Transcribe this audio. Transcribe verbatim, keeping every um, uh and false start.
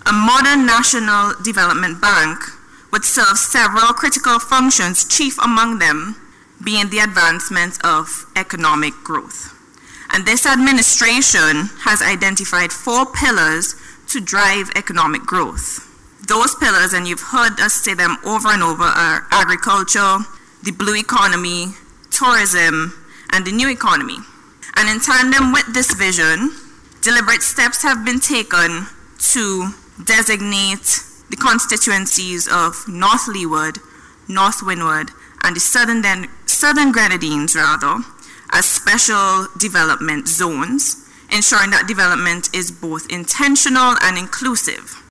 A modern national development bank would serve several critical functions, chief among them being the advancement of economic growth. And this administration has identified four pillars to drive economic growth. Those pillars, and you've heard us say them over and over, are agriculture, the blue economy, tourism, and the new economy. And in tandem with this vision, deliberate steps have been taken to designate the constituencies of North Leeward, North Windward, and the Southern, Den- Southern Grenadines, rather, as special development zones, ensuring that development is both intentional and inclusive.